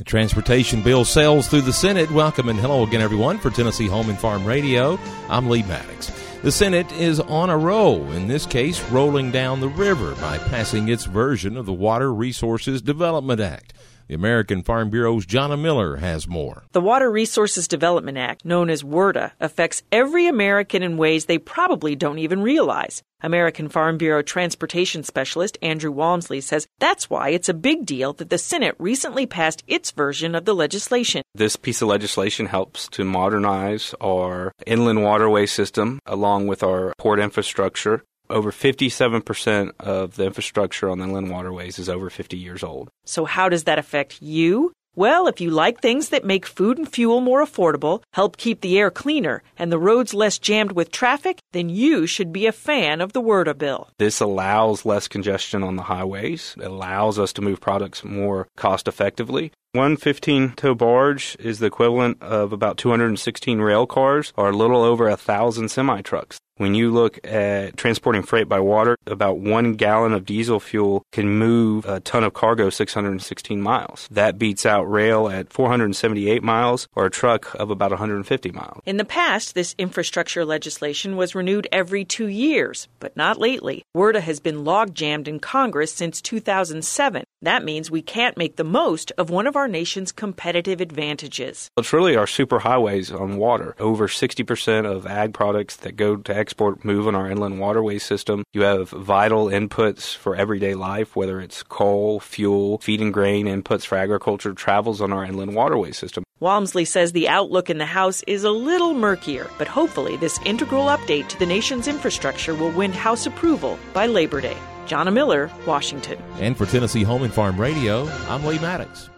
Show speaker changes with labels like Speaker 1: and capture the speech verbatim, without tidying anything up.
Speaker 1: Transportation bill sails through the Senate. Welcome and hello again, everyone, for Tennessee Home and Farm Radio. I'm Lee Maddox. The Senate is on a roll, in this case, rolling down the river by passing its version of the Water Resources Development Act. The American Farm Bureau's Jonna Miller has more.
Speaker 2: The Water Resources Development Act, known as WRDA, affects every American in ways they probably don't even realize. American Farm Bureau Transportation Specialist Andrew Walmsley says that's why it's a big deal that the Senate recently passed its version of the legislation.
Speaker 3: This piece of legislation helps to modernize our inland waterway system along with our port infrastructure. Over fifty-seven percent of the infrastructure on the inland waterways is over fifty years old.
Speaker 2: So how does that affect you? Well, if you like things that make food and fuel more affordable, help keep the air cleaner, and the roads less jammed with traffic, then you should be a fan of the WRDA bill.
Speaker 3: This allows less congestion on the highways. It allows us to move products more cost effectively. One fifteen-tow barge is the equivalent of about two hundred sixteen rail cars or a little over one thousand semi-trucks. When you look at transporting freight by water, about one gallon of diesel fuel can move a ton of cargo six hundred sixteen miles. That beats out rail at four hundred seventy-eight miles or a truck of about one hundred fifty miles.
Speaker 2: In the past, this infrastructure legislation was renewed every two years, but not lately. WRDA has been log-jammed in Congress since two thousand seven. That means we can't make the most of one of our nation's competitive advantages.
Speaker 3: It's really our superhighways on water. Over sixty percent of ag products that go to export move on our inland waterway system. You have vital inputs for everyday life, whether it's coal, fuel, feed and grain inputs for agriculture travels on our inland waterway system.
Speaker 2: Walmsley says the outlook in the House is a little murkier, but hopefully this integral update to the nation's infrastructure will win House approval by Labor Day. Jonna Miller, Washington.
Speaker 1: And for Tennessee Home and Farm Radio, I'm Lee Maddox.